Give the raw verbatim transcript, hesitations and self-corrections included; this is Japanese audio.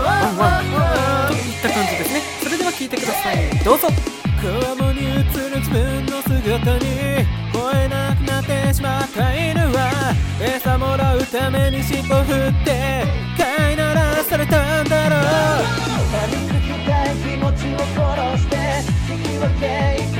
ワンワンといった感じですね。それでは聴いてください、どうぞ。 川面に映る自分の姿に吠えなくなってしまった犬は餌もらうために尻尾振って飼いならされたんだろう。 歩きたい気持ちを殺して引き分け